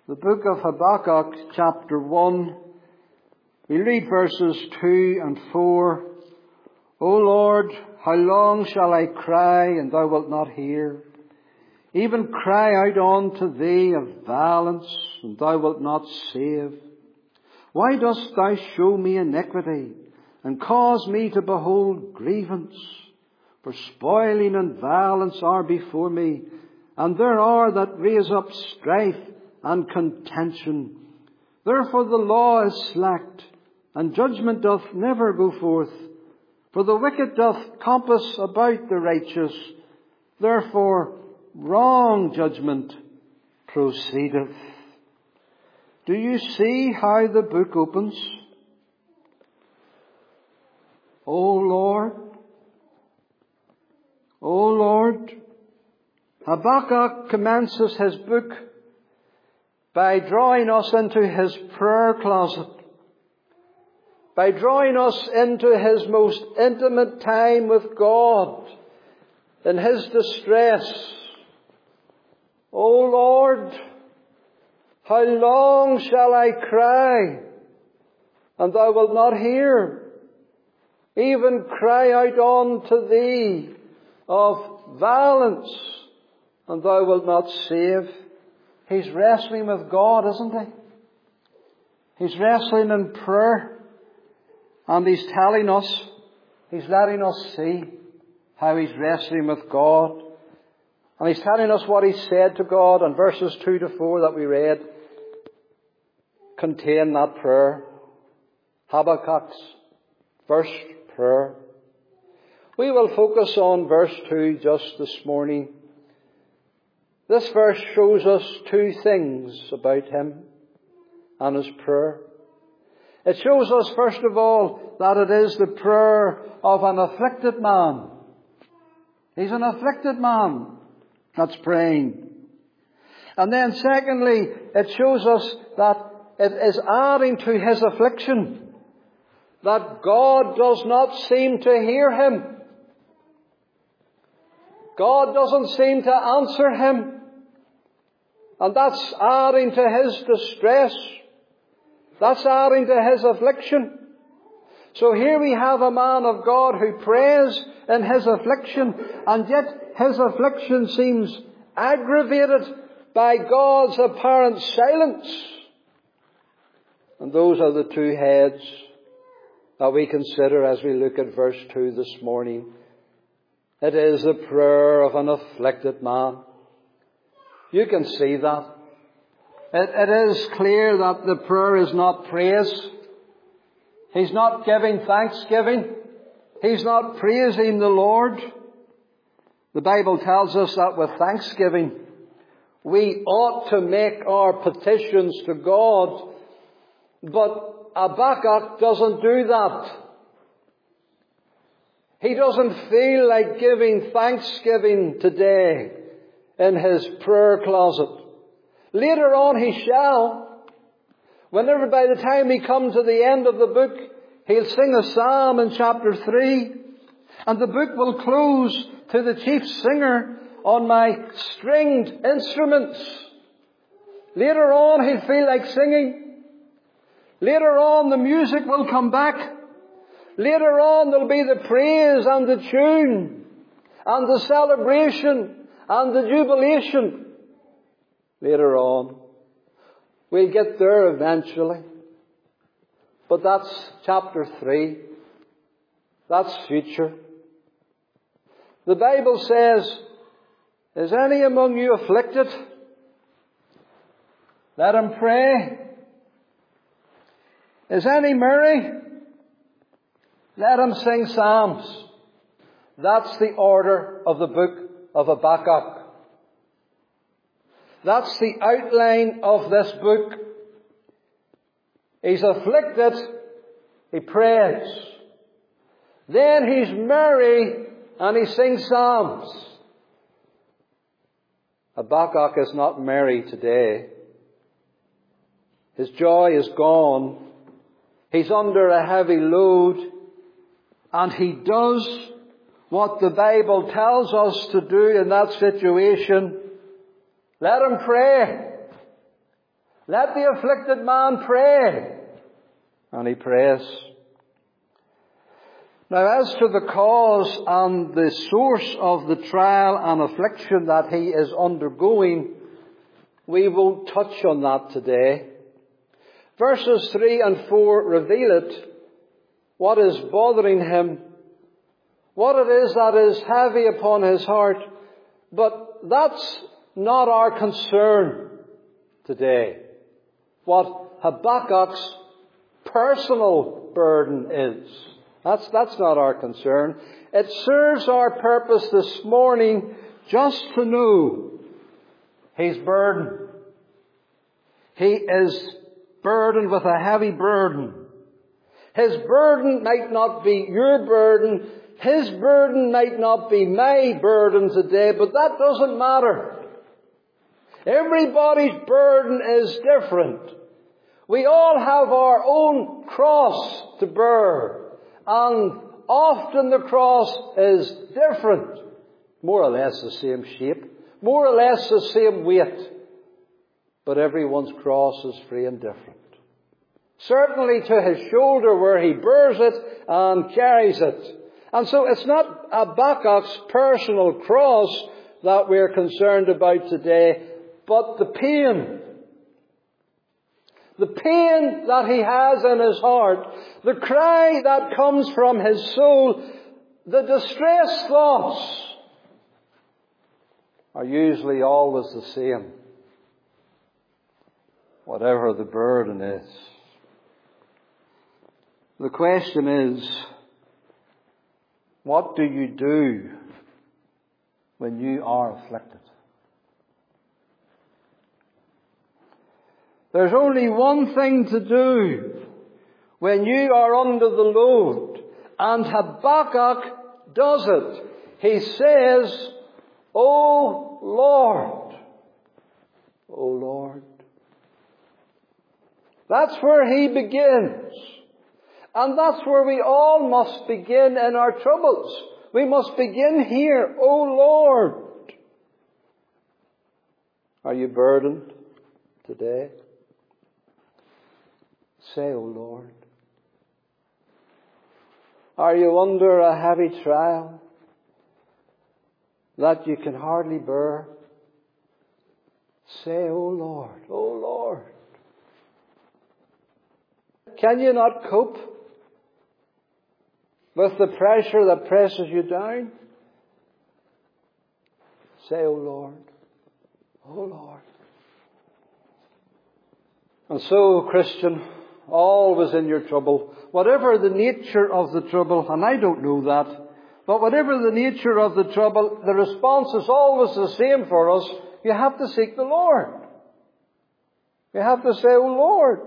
The book of Habakkuk, chapter 1. We read verses 2 and 4. O Lord, how long shall I cry, and thou wilt not hear? Even cry out unto thee of violence, and thou wilt not save. Why dost thou show me iniquity, and cause me to behold grievance? For spoiling and violence are before me, and there are that raise up strife and contention. Therefore the law is slacked, and judgment doth never go forth. For the wicked doth compass about the righteous. Therefore wrong judgment proceedeth. Do you see how the book opens? O Lord, Habakkuk commences his book by drawing us into his prayer closet, by drawing us into his most intimate time with God in his distress. O Lord, how long shall I cry, and thou wilt not hear? Even cry out unto thee of violence, and thou wilt not save. He's wrestling with God, isn't he? He's wrestling in prayer. And he's telling us, he's letting us see how he's wrestling with God. And he's telling us what he said to God. And verses 2 to 4 that we read contain that prayer. Habakkuk's first prayer. We will focus on verse 2 just this morning. This verse shows us two things about him and his prayer. It shows us, first of all, that it is the prayer of an afflicted man. He's an afflicted man that's praying. And then secondly, it shows us that it is adding to his affliction, that God does not seem to hear him. God doesn't seem to answer him. And that's adding to his distress. That's adding to his affliction. So here we have a man of God who prays in his affliction, and yet his affliction seems aggravated by God's apparent silence. And those are the two heads that we consider as we look at verse 2 this morning. It is the prayer of an afflicted man. You can see that. It is clear that the prayer is not praise. He's not giving thanksgiving. He's not praising the Lord. The Bible tells us that with thanksgiving, we ought to make our petitions to God. But Habakkuk doesn't do that. He doesn't feel like giving thanksgiving today in his prayer closet. Later on he shall. Whenever by the time he comes to the end of the book, he'll sing a psalm in chapter 3. And the book will close to the chief singer on my stringed instruments. Later on he'll feel like singing. Later on the music will come back. Later on there'll be the praise and the tune and the celebration and the jubilation. Later on. We'll get there eventually. But that's chapter 3. That's future. The Bible says, is any among you afflicted? Let him pray. Is any merry? Let him sing psalms. That's the order of the book of Habakkuk. That's the outline of this book. He's afflicted, he prays. Then he's merry and he sings psalms. Habakkuk is not merry today. His joy is gone. He's under a heavy load. And he does what the Bible tells us to do in that situation. Let him pray. Let the afflicted man pray. And he prays. Now, as to the cause and the source of the trial and affliction that he is undergoing, we won't touch on that today. Verses 3 and 4 reveal it, what is bothering him, what it is that is heavy upon his heart. But that's not our concern today. What Habakkuk's personal burden is. That's not our concern. It serves our purpose this morning just to know he's burdened. He is burdened with a heavy burden. His burden might not be your burden. His burden might not be my burden today, but that doesn't matter. Everybody's burden is different. We all have our own cross to bear. And often the cross is different. More or less the same shape. More or less the same weight. But everyone's cross is free and different. Certainly to his shoulder where he bears it and carries it. And so it's not Habakkuk's personal cross that we're concerned about today, but the pain. The pain that he has in his heart, the cry that comes from his soul, the distressed thoughts are usually always the same, whatever the burden is. The question is, what do you do when you are afflicted? There's only one thing to do when you are under the load. And Habakkuk does it. He says, O Lord, O Lord. That's where he begins. And that's where we all must begin in our troubles. We must begin here, O Lord. Are you burdened today? Say, O Lord. Are you under a heavy trial that you can hardly bear? Say, O Lord, O Lord. Can you not cope with the pressure that presses you down? Say, O Lord, O Lord. And so, Christian, always in your trouble, whatever the nature of the trouble, and I don't know that, but whatever the nature of the trouble, the response is always the same for us. You have to seek the Lord. You have to say, O Lord.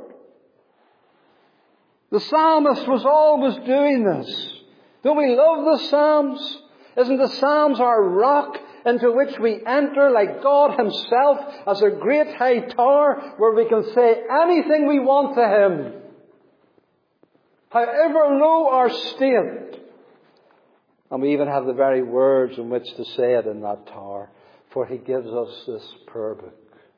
The psalmist was always doing this. Don't we love the Psalms? Isn't the Psalms our rock into which we enter like God himself as a great high tower where we can say anything we want to him? However low our state. And we even have the very words in which to say it in that tower. For he gives us this prayer book.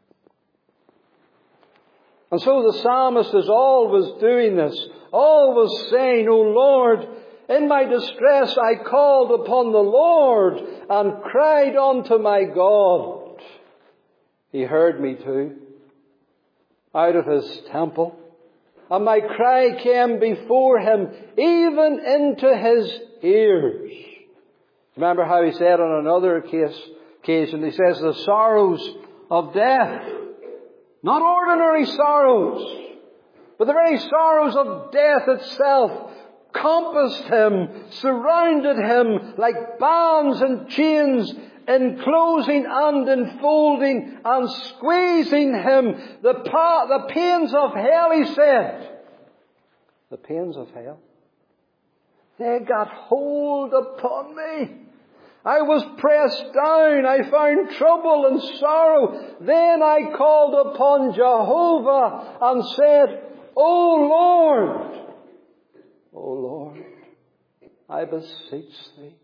And so the psalmist is always doing this. Always saying, O Lord, in my distress I called upon the Lord and cried unto my God. He heard me too, out of his temple. And my cry came before him, even into his ears. Remember how he said on another occasion, he says, the sorrows of death. Not ordinary sorrows, but the very sorrows of death itself compassed him, surrounded him like bands and chains, enclosing and enfolding and squeezing him. The pains of hell, he said. The pains of hell. They got hold upon me. I was pressed down. I found trouble and sorrow. Then I called upon Jehovah and said, O Lord, O Lord, I beseech thee,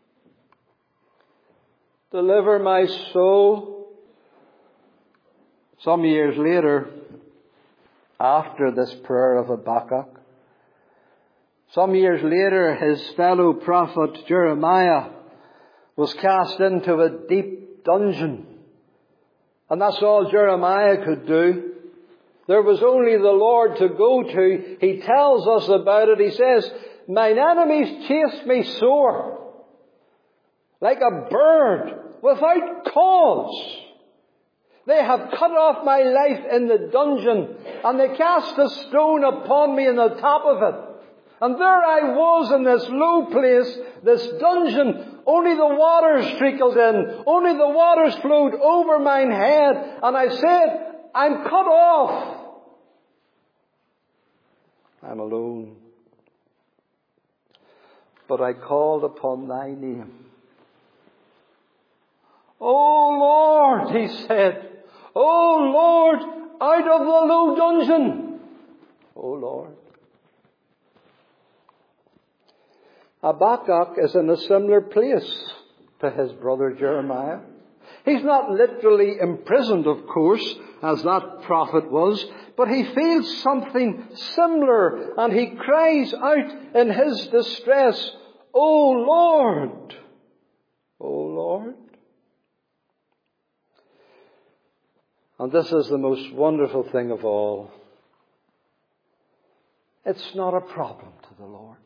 deliver my soul Some years later, after this prayer of Habakkuk, some years later, his fellow prophet Jeremiah was cast into a deep dungeon. And that's all Jeremiah could do. There was only the Lord to go to. He tells us about it. He says, "Mine enemies chase me sore, like a bird without cause. They have cut off my life in the dungeon, and they cast a stone upon me in the top of it. And there I was in this low place, this dungeon. Only the waters trickled in. Only the waters flowed over mine head. And I said, I'm cut off. I'm alone. But I called upon thy name. O Lord, he said. O Lord, out of the low dungeon. O Lord. Habakkuk is in a similar place to his brother Jeremiah. He's not literally imprisoned, of course, as that prophet was, but he feels something similar, and he cries out in his distress, O Lord! O Lord! And this is the most wonderful thing of all. It's not a problem to the Lord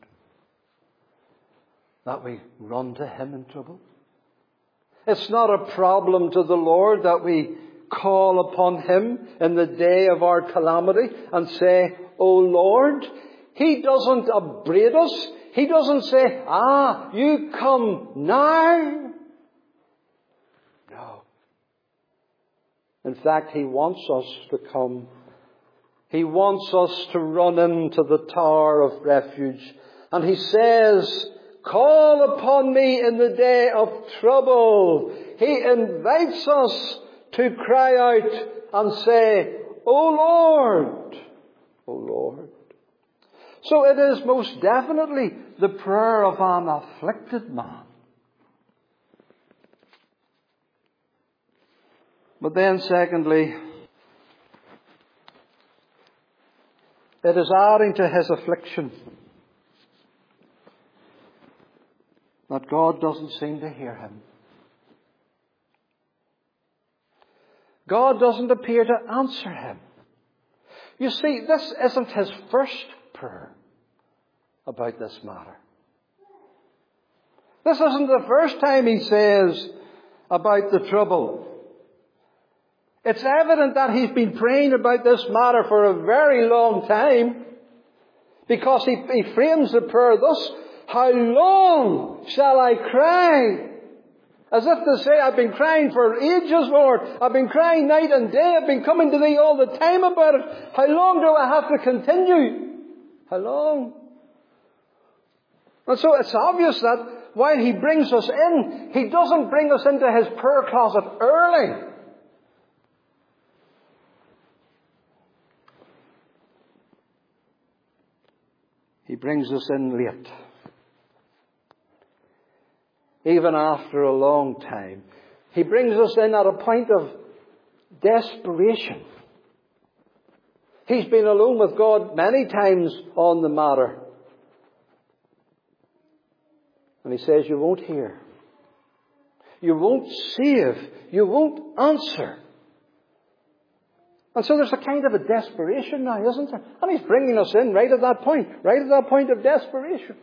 that we run to Him in trouble. It's not a problem to the Lord that we call upon Him in the day of our calamity and say, O Lord. He doesn't upbraid us. He doesn't say, you come now. No. In fact, He wants us to come. He wants us to run into the tower of refuge. And He says, call upon me in the day of trouble. He invites us to cry out and say, O Lord, O Lord. So it is most definitely the prayer of an afflicted man. But then secondly, it is adding to his affliction that God doesn't seem to hear him. God doesn't appear to answer him. You see, this isn't his first prayer about this matter. This isn't the first time he says about the trouble. It's evident that he's been praying about this matter for a very long time, because he frames the prayer thus: how long shall I cry? As if to say, I've been crying for ages, Lord. I've been crying night and day. I've been coming to Thee all the time about it. How long do I have to continue? How long? And so it's obvious that while He brings us in, He doesn't bring us into His prayer closet early. He brings us in late. Even after a long time. He brings us in at a point of desperation. He's been alone with God many times on the matter. And He says, you won't hear. You won't save. You won't answer. And so there's a kind of a desperation now, isn't there? And He's bringing us in right at that point of desperation.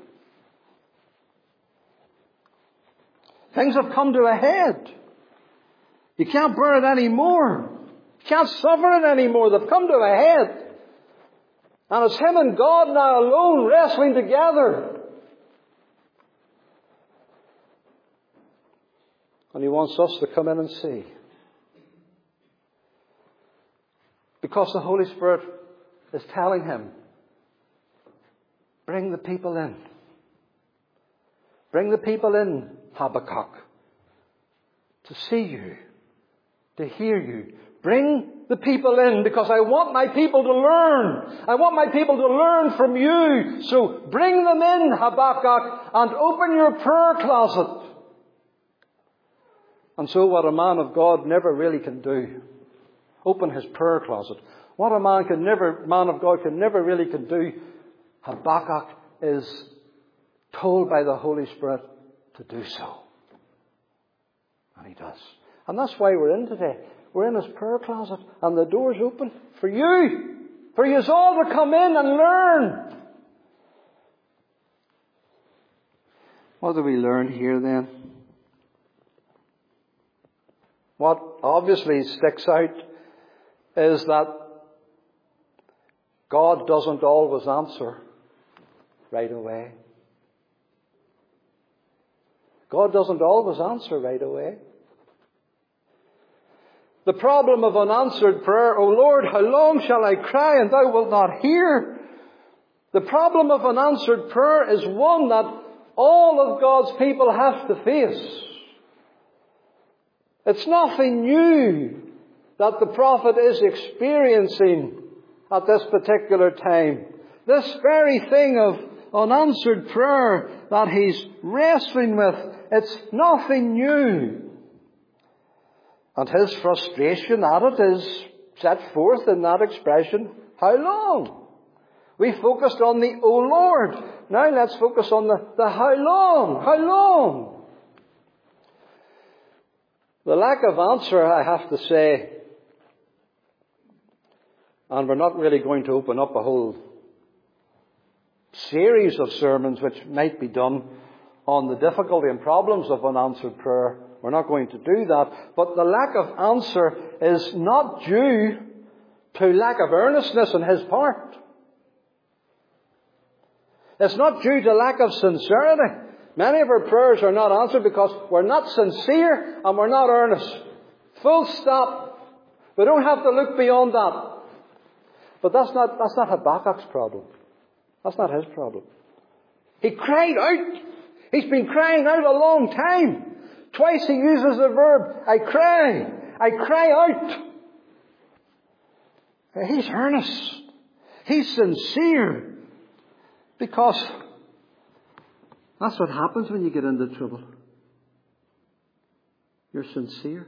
Things have come to a head. You can't bear it anymore. You can't suffer it anymore. They've come to a head. And it's him and God now alone wrestling together. And He wants us to come in and see. Because the Holy Spirit is telling him, bring the people in. Bring the people in, Habakkuk, to see you, to hear you. Bring the people in, because I want my people to learn. I want my people to learn from you. So bring them in, Habakkuk, and open your prayer closet. And so what a man of God never really can do Open his prayer closet. What a man of God can never really do, Habakkuk is told by the Holy Spirit to do so. And he does. And that's why we're in today. We're in his prayer closet and the door's open for you. For you all to come in and learn. What do we learn here then? What obviously sticks out is that God doesn't always answer right away. God doesn't always answer right away. The problem of unanswered prayer, O Lord, how long shall I cry and thou wilt not hear? The problem of unanswered prayer is one that all of God's people have to face. It's nothing new that the prophet is experiencing at this particular time. This very thing of unanswered prayer that he's wrestling with, it's nothing new. And his frustration at it is set forth in that expression, how long? We focused on the, O Lord. Now let's focus on the how long? How long? The lack of answer, I have to say, and we're not really going to open up a whole series of sermons which might be done on the difficulty and problems of unanswered prayer. We're not going to do that. But the lack of answer is not due to lack of earnestness on his part. It's not due to lack of sincerity. Many of our prayers are not answered because we're not sincere and we're not earnest. Full stop. We don't have to look beyond that. But that's not Habakkuk's problem. That's not his problem. He cried out. He's been crying out a long time. Twice he uses the verb, I cry. I cry out. He's earnest. He's sincere. Because that's what happens when you get into trouble. You're sincere.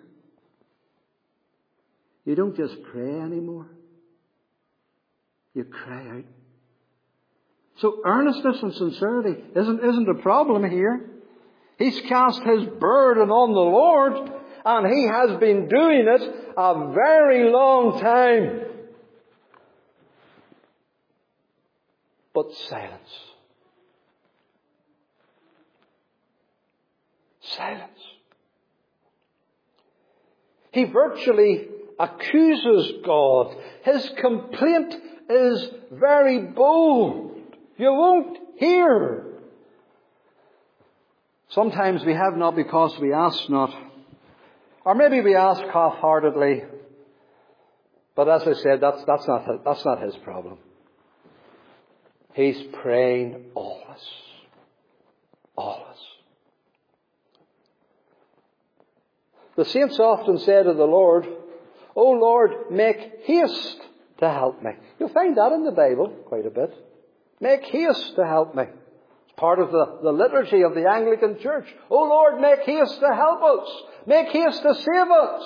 You don't just pray anymore. You cry out. So earnestness and sincerity isn't a problem here. He's cast his burden on the Lord, and he has been doing it a very long time. But silence. Silence. He virtually accuses God. His complaint is very bold. You won't hear. Sometimes we have not because we ask not. Or maybe we ask half-heartedly. But as I said, that's not his problem. He's praying always. Always. The saints often say to the Lord, O Lord, make haste to help me. You'll find that in the Bible quite a bit. Make haste to help me. It's part of the liturgy of the Anglican Church. O Lord, make haste to help us. Make haste to save us.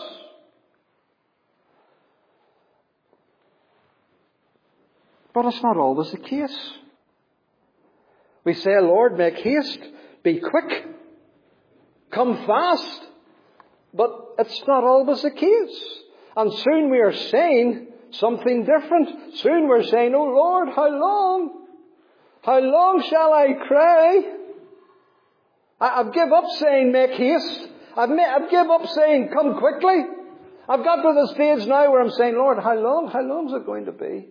But it's not always the case. We say, Lord, make haste, be quick, come fast. But it's not always the case. And soon we are saying something different. Soon we're saying, oh Lord, how long? How long shall I cry? I've given up saying make haste. I've given up saying come quickly. I've got to the stage now where I'm saying, Lord, how long? How long is it going to be?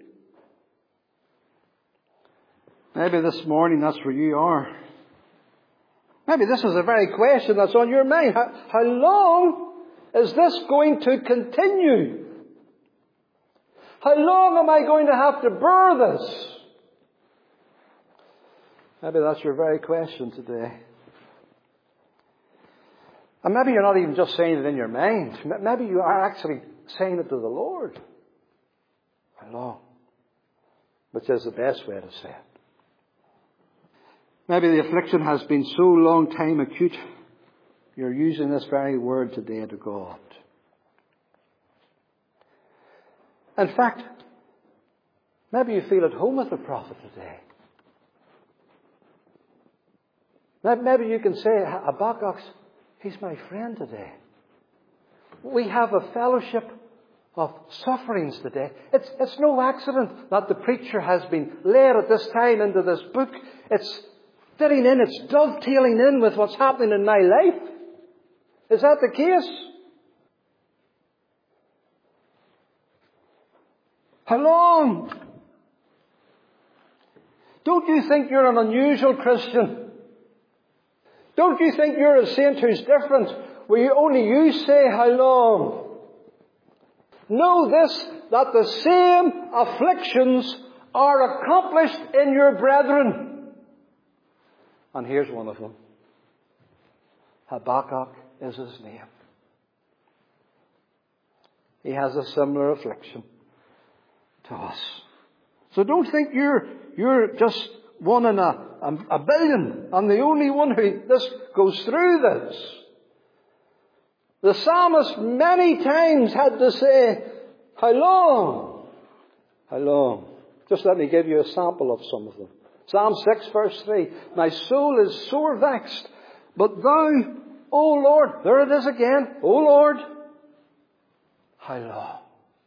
Maybe this morning that's where you are. Maybe this is the very question that's on your mind. How long is this going to continue? How long am I going to have to bear this? Maybe that's your very question today. And maybe you're not even just saying it in your mind. Maybe you are actually saying it to the Lord. How long? Which is the best way to say it. Maybe the affliction has been so long time acute, you're using this very word today to God. In fact, maybe you feel at home with the prophet today. Maybe you can say, Habakkuk, he's my friend today. We have a fellowship of sufferings today. It's no accident that the preacher has been led at this time into this book. It's fitting in, it's dovetailing in with what's happening in my life. Is that the case? How long? Don't you think you're an unusual Christian? Don't you think you're a saint who's different? Where only you say how long? Know this, that the same afflictions are accomplished in your brethren. And here's one of them. Habakkuk is his name. He has a similar affliction to us. So don't think you're just one in a billion and the only one who this goes through this. The psalmist many times had to say, how long? How long? Just let me give you a sample of some of them. Psalm 6 verse 3. My soul is sore vexed, but thou, O Lord, there it is again, O Lord, how long?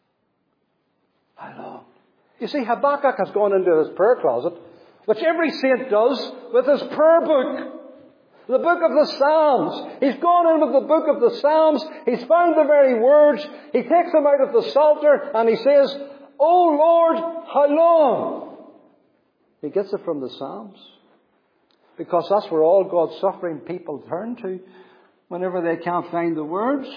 How long? You see, Habakkuk has gone into his prayer closet, which every saint does, with his prayer book. The book of the Psalms. He's gone in with the book of the Psalms. He's found the very words. He takes them out of the Psalter and he says, O Lord, how long? He gets it from the Psalms. Because that's where all God's suffering people turn to whenever they can't find the words.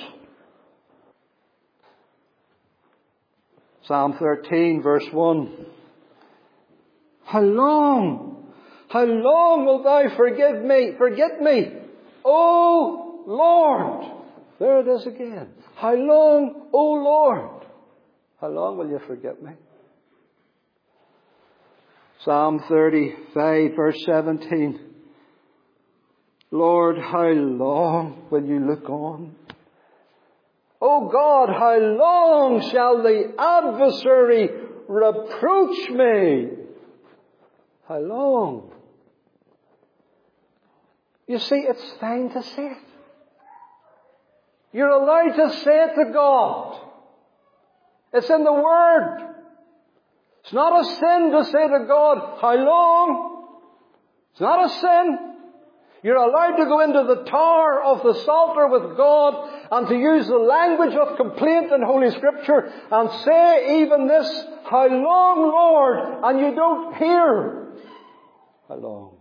Psalm 13 verse 1. How long? How long wilt thou forget me? O Lord. There it is again. How long, O Lord? How long will you forget me? Psalm 35 verse 17. Lord, how long will you look on? O God, how long shall the adversary reproach me? How long? You see, it's fine to say it. You're allowed to say it to God. It's in the Word. It's not a sin to say to God, how long? It's not a sin. You're allowed to go into the tower of the Psalter with God and to use the language of complaint in Holy Scripture and say even this, how long, Lord? And you don't hear. How long?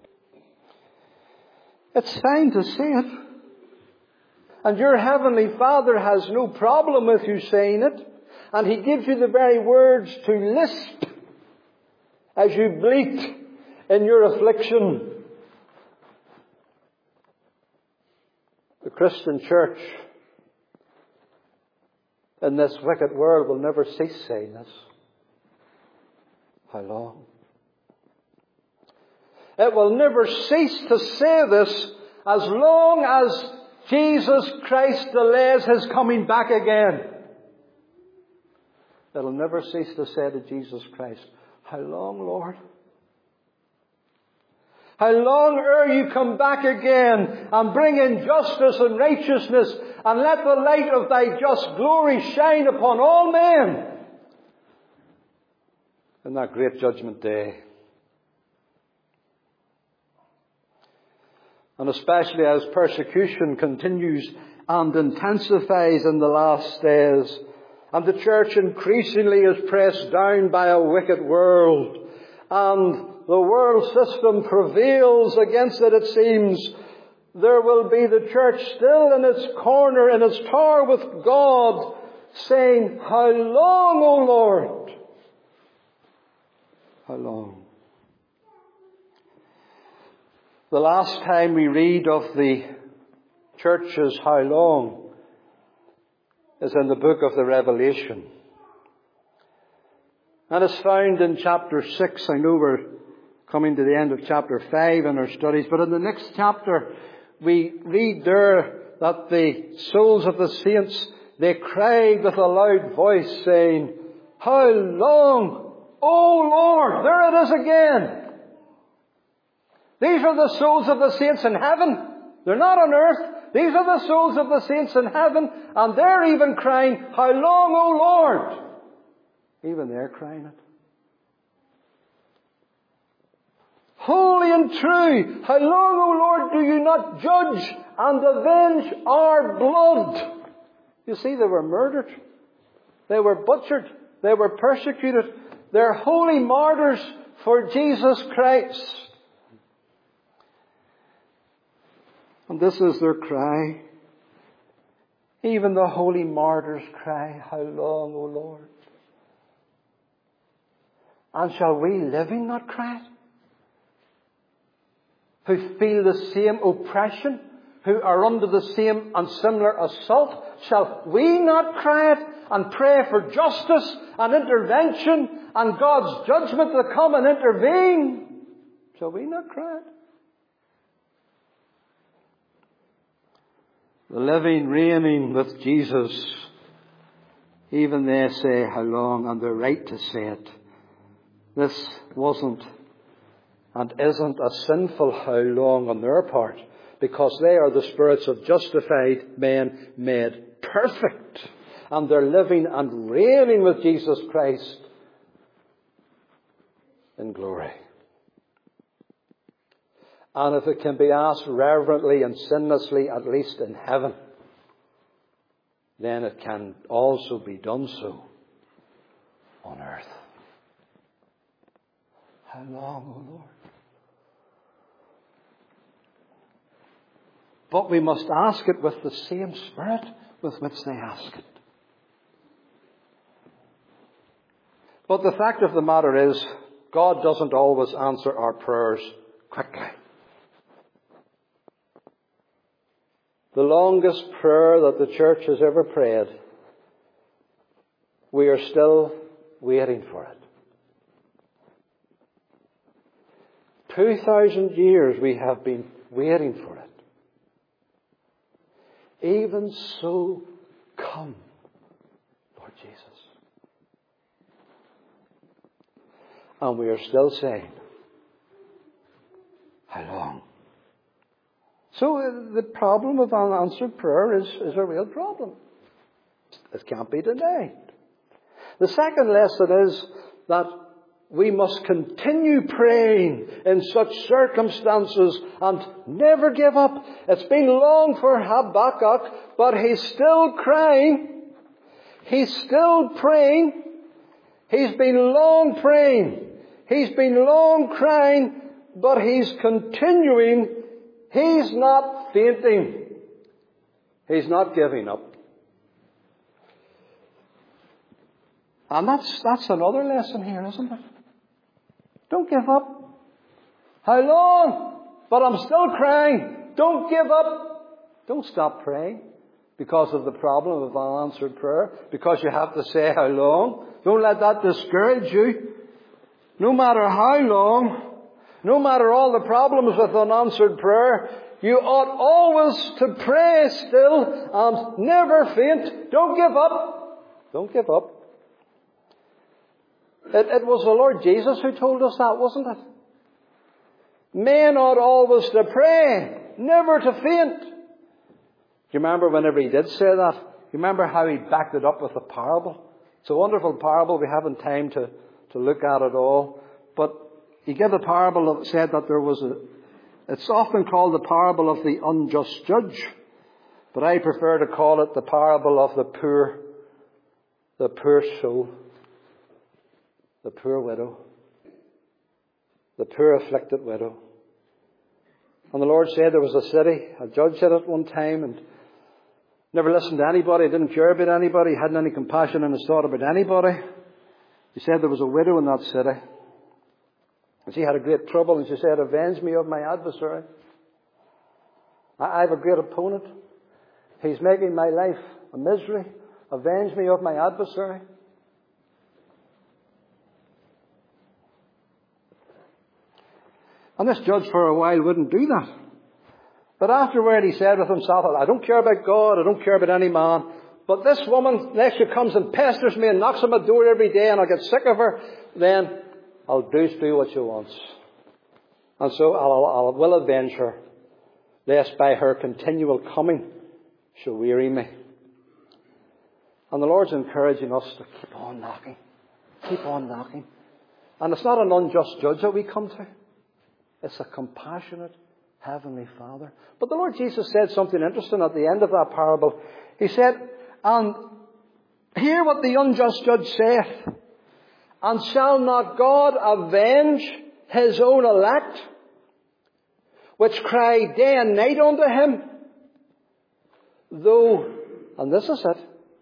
It's fine to say it. And your Heavenly Father has no problem with you saying it. And He gives you the very words to lisp as you bleat in your affliction. The Christian church in this wicked world will never cease saying this. How long? It will never cease to say this as long as Jesus Christ delays His coming back again. It'll never cease to say to Jesus Christ, how long, Lord? How long ere you come back again and bring in justice and righteousness and let the light of thy just glory shine upon all men in that great judgment day. And especially as persecution continues and intensifies in the last days, and the church increasingly is pressed down by a wicked world, and the world system prevails against it, it seems, there will be the church still in its corner, in its tower with God, saying, how long, O Lord? How long? The last time we read of the church's how long is in the book of the Revelation. And it's found in chapter 6. I know we're coming to the end of chapter 5 in our studies, but in the next chapter we read there that the souls of the saints, they cried with a loud voice saying, How long, O Lord? There it is again. These are the souls of the saints in heaven. They're not on earth. These are the souls of the saints in heaven. And they're even crying, how long, O Lord? Even they're crying it. Holy and true, how long, O Lord, do you not judge and avenge our blood? You see, they were murdered. They were butchered. They were persecuted. They're holy martyrs for Jesus Christ. And this is their cry. Even the holy martyrs cry, how long, O Lord? And shall we living not cry it? Who feel the same oppression, who are under the same and similar assault, shall we not cry it and pray for justice and intervention and God's judgment to come and intervene? Shall we not cry it? The living reigning with Jesus, even they say how long, and they're right to say it. This wasn't and isn't a sinful how long on their part, because they are the spirits of justified men made perfect, and they're living and reigning with Jesus Christ in glory. And if it can be asked reverently and sinlessly, at least in heaven, then it can also be done so on earth. How long, O Lord? But we must ask it with the same spirit with which they ask it. But the fact of the matter is, God doesn't always answer our prayers quickly. The longest prayer that the church has ever prayed, we are still waiting for it. 2,000 years we have been waiting for it. Even so, come, Lord Jesus. And we are still saying, how long? So the problem of unanswered prayer is a real problem. It can't be denied. The second lesson is that we must continue praying in such circumstances and never give up. It's been long for Habakkuk, but he's still crying. He's still praying. He's been long praying. He's been long crying, but he's continuing. He's not fainting. He's not giving up. And that's another lesson here, isn't it? Don't give up. How long? But I'm still crying. Don't give up. Don't stop praying because of the problem of unanswered prayer, because you have to say how long. Don't let that discourage you. No matter how long, no matter all the problems with unanswered prayer, you ought always to pray still and never faint. Don't give up. Don't give up. It was the Lord Jesus who told us that, wasn't it? Men ought always to pray, never to faint. Do you remember whenever he did say that? You remember how he backed it up with a parable? It's a wonderful parable. We haven't time to look at it all. But he gave a parable that said that there was it's often called the parable of the unjust judge. But I prefer to call it the parable of the poor soul. The poor widow. The poor afflicted widow. And the Lord said there was a city, a judge said at one time, and never listened to anybody, didn't care about anybody, hadn't any compassion in his thought about anybody. He said there was a widow in that city. And she had a great trouble, and she said, avenge me of my adversary. I have a great opponent. He's making my life a misery. Avenge me of my adversary. And this judge for a while wouldn't do that. But afterward he said with himself, I don't care about God, I don't care about any man, But this woman next year comes and pesters me and knocks on my door every day and I get sick of her, then I'll do what she wants. And so I will avenge her, lest by her continual coming she'll weary me. And the Lord's encouraging us to keep on knocking. Keep on knocking. And it's not an unjust judge that we come to. It's a compassionate Heavenly Father. But the Lord Jesus said something interesting at the end of that parable. He said, and hear what the unjust judge saith. And shall not God avenge his own elect, which cry day and night unto him? Though, and this is it,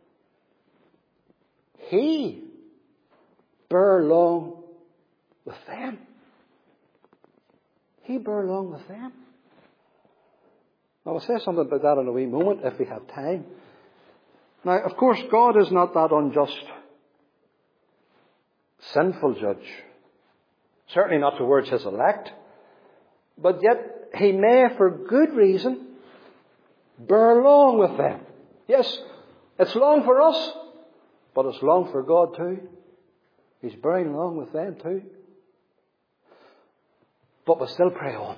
he bear long with them. He bear long with them. I'll say something about that in a wee moment if we have time. Now, of course, God is not that unjust, sinful judge. Certainly not towards his elect. But yet, he may, for good reason, bear long with them. Yes, it's long for us, but it's long for God too. He's bearing long with them too. But we still pray on.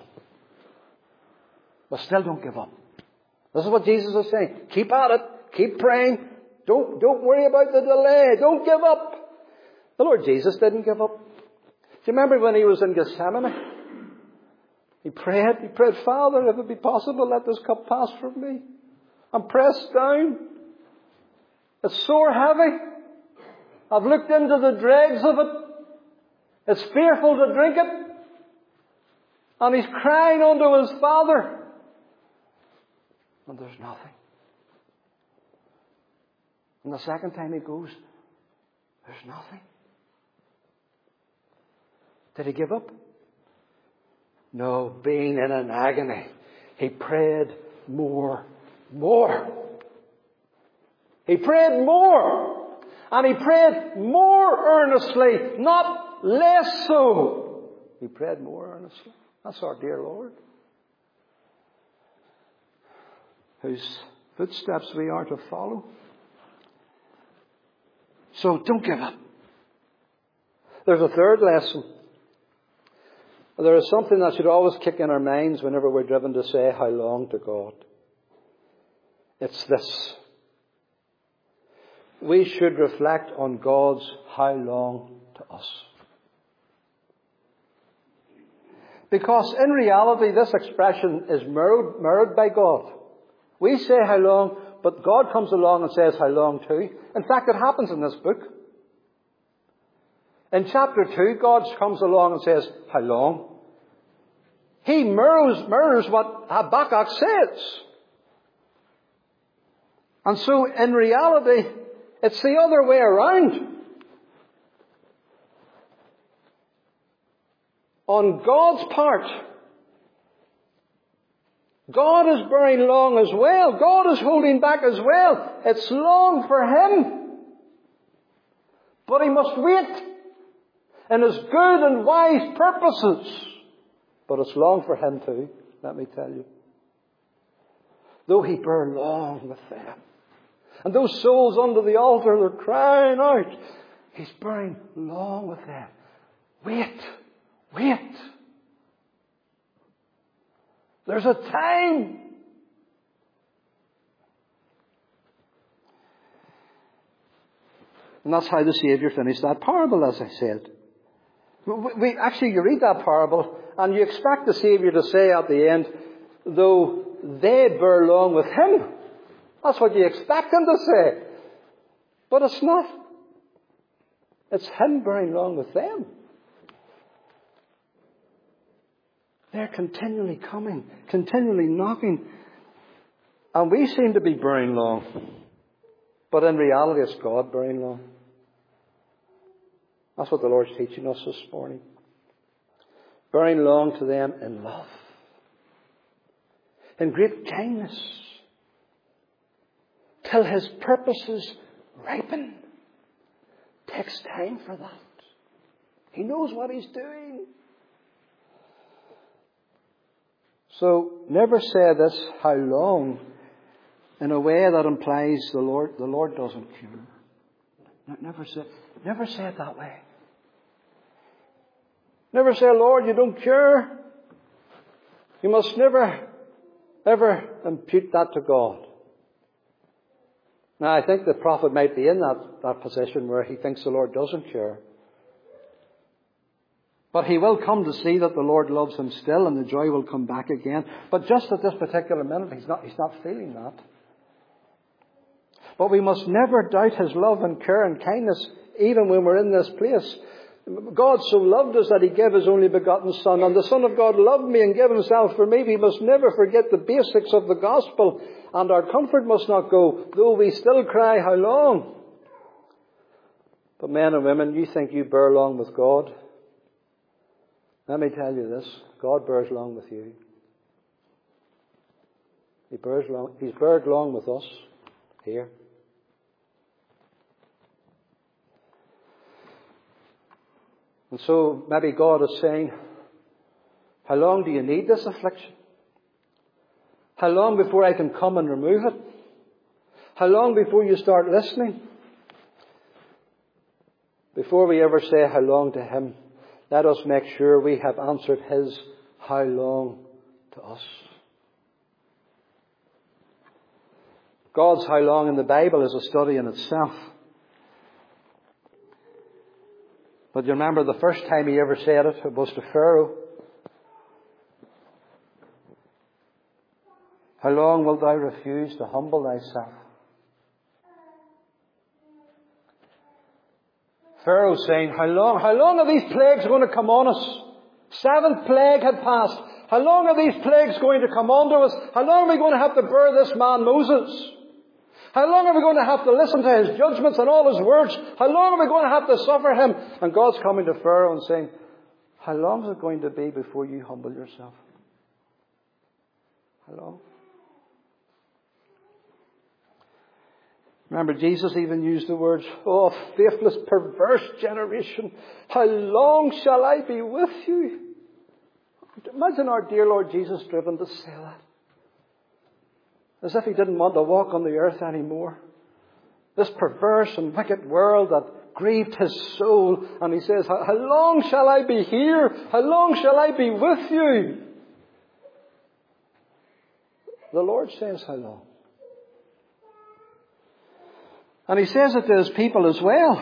We still don't give up. This is what Jesus is saying. Keep at it. Keep praying. Don't worry about the delay. Don't give up. The Lord Jesus didn't give up. Do you remember when he was in Gethsemane? He prayed, Father, if it be possible, let this cup pass from me. I'm pressed down. It's sore heavy. I've looked into the dregs of it. It's fearful to drink it. And he's crying unto his Father. And there's nothing. And the second time he goes, there's nothing. Did he give up? No, being in an agony, he prayed more. He prayed more. And he prayed more earnestly, not less so. He prayed more earnestly. That's our dear Lord, whose footsteps we are to follow. So don't give up. There's a third lesson. There is something that should always kick in our minds whenever we're driven to say how long to God. It's this. We should reflect on God's how long to us. Because in reality, this expression is mirrored by God. We say how long, but God comes along and says how long too. In fact, it happens in this book. In chapter 2, God comes along and says, how long? He mirrors what Habakkuk says. And so, in reality, it's the other way around. On God's part, God is bearing long as well. God is holding back as well. It's long for him. But he must wait in his good and wise purposes. But it's long for him too, let me tell you. Though he bear long with them. And those souls under the altar, they're crying out. He's bearing long with them. Wait. There's a time. And that's how the Saviour finished that parable, as I said. You read that parable, and you expect the Saviour to say at the end, though they bear long with him. That's what you expect him to say. But it's not. It's him bearing long with them. They're continually coming, continually knocking. And we seem to be bearing long. But in reality, it's God bearing long. That's what the Lord's teaching us this morning. Bearing long to them in love. In great kindness. Till his purposes ripen. Takes time for that. He knows what he's doing. So, never say this, how long, in a way that implies the Lord doesn't care. Never say it that way. Never say, Lord, you don't care. You must never, ever impute that to God. Now, I think the prophet might be in that position where he thinks the Lord doesn't care. But he will come to see that the Lord loves him still, and the joy will come back again. But just at this particular minute, he's not feeling that. But we must never doubt his love and care and kindness, even when we're in this place. God so loved us that he gave his only begotten Son. And the Son of God loved me and gave himself for me. We must never forget the basics of the gospel. And our comfort must not go, though we still cry, how long? But men and women, you think you bear long with God. Let me tell you this. God bears long with you. He's beared long with us here. And so maybe God is saying, how long do you need this affliction? How long before I can come and remove it? How long before you start listening? Before we ever say how long to him, let us make sure we have answered his how long to us. God's how long in the Bible is a study in itself. But you remember the first time he ever said it was to Pharaoh. How long wilt thou refuse to humble thyself? Pharaoh saying, how long are these plagues going to come on us? 7th plague had passed. How long are these plagues going to come on to us? How long are we going to have to bear this man Moses? How long are we going to have to listen to his judgments and all his words? How long are we going to have to suffer him? And God's coming to Pharaoh and saying, how long is it going to be before you humble yourself? How long? Remember, Jesus even used the words, oh, faithless, perverse generation, how long shall I be with you? Imagine our dear Lord Jesus driven to say that. As if he didn't want to walk on the earth anymore. This perverse and wicked world that grieved his soul. And he says, how long shall I be here? How long shall I be with you? The Lord says, how long? And he says it to his people as well.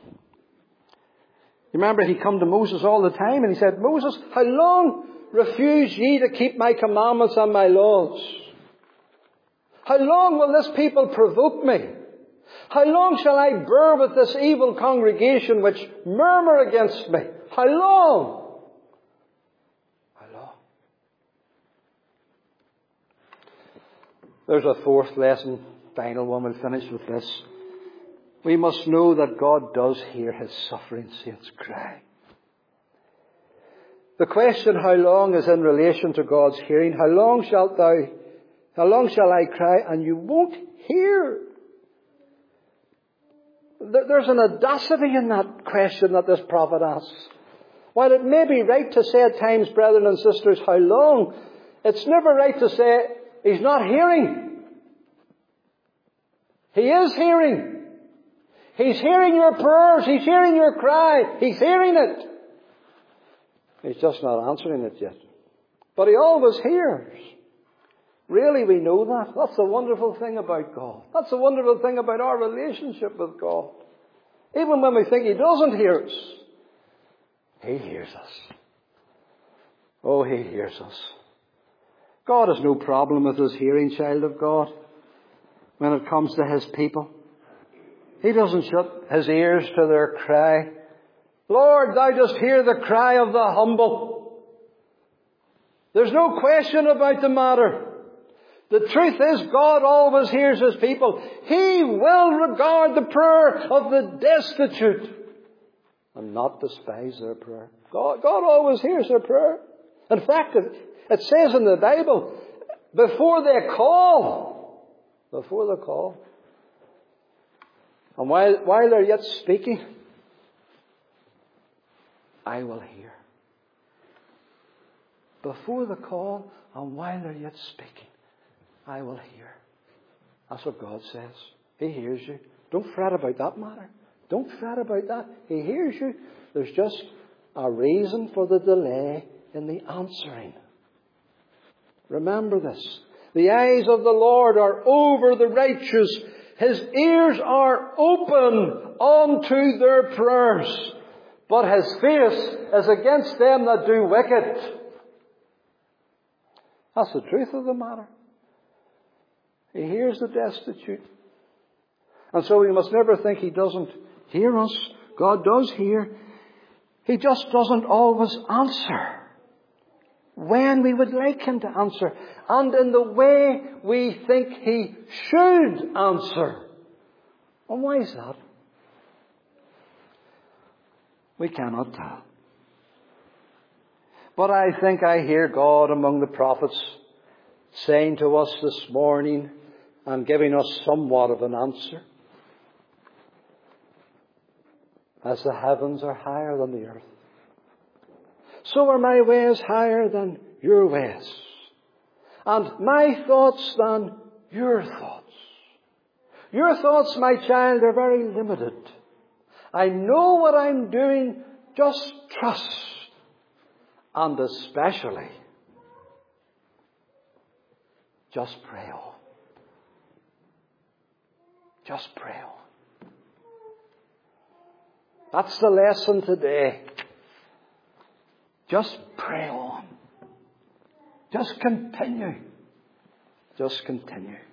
You remember he come to Moses all the time and he said, Moses, how long refuse ye to keep my commandments and my laws? How long will this people provoke me? How long shall I bear with this evil congregation which murmur against me? How long? How long? There's a 4th lesson, final one. We'll finish with this. We must know that God does hear his suffering saints cry. The question, how long, is in relation to God's how long shall I cry and you won't hear? There's an audacity in that question that this prophet asks. While it may be right to say at times, brethren and sisters, how long, it's never right to say he's not hearing. He is hearing. He's hearing your prayers. He's hearing your cry. He's hearing it. He's just not answering it yet. But he always hears. Really, we know that. That's the wonderful thing about God. That's the wonderful thing about our relationship with God. Even when we think he doesn't hear us, he hears us. Oh, he hears us. God has no problem with his hearing, child of God, when it comes to his people. He doesn't shut his ears to their cry. Lord, thou dost hear the cry of the humble. There's no question about the matter. The truth is, God always hears his people. He will regard the prayer of the destitute and not despise their prayer. God always hears their prayer. In fact, it says in the Bible, before they call, and while they're yet speaking, I will hear. Before the call, and while they're yet speaking, I will hear. That's what God says. He hears you. Don't fret about that matter. Don't fret about that. He hears you. There's just a reason for the delay in the answering. Remember this. The eyes of the Lord are over the righteous. His ears are open unto their prayers. But His face is against them that do wicked. That's the truth of the matter. He hears the destitute. And so we must never think He doesn't hear us. God does hear. He just doesn't always answer when we would like Him to answer, and in the way we think He should answer. And why is that? We cannot tell. But I think I hear God among the prophets saying to us this morning and giving us somewhat of an answer. As the heavens are higher than the earth, so are my ways higher than your ways, and my thoughts than your thoughts. Your thoughts, my child, are very limited. I know what I'm doing. Just trust. And especially, just pray on. Just pray on. That's the lesson today. Just pray on. Just continue. Just continue.